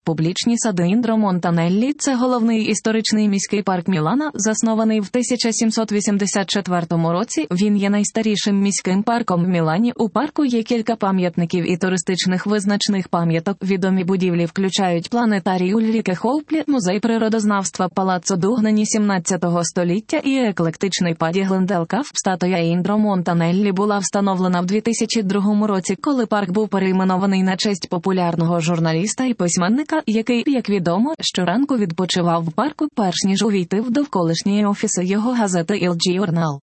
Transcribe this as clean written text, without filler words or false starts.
Публічні сади Індро Монтанеллі – це головний історичний міський парк Мілана, заснований в 1784 році. Він є найстарішим міським парком в Мілані. У парку є кілька пам'ятників і туристичних визначних пам'яток. Відомі будівлі включають планетарій Ульріке Хоуплі, музей природознавства Палаццо Дугнані 17 століття і еклектичний паді Гленделкаф. Статуя Індро Монтанеллі була встановлена в 2002 році, коли парк був перейменований на честь популярного журналіста і письменника, який, як відомо, щоранку відпочивав в парку, перш ніж увійти в довколишні офіси його газети Il Giornale.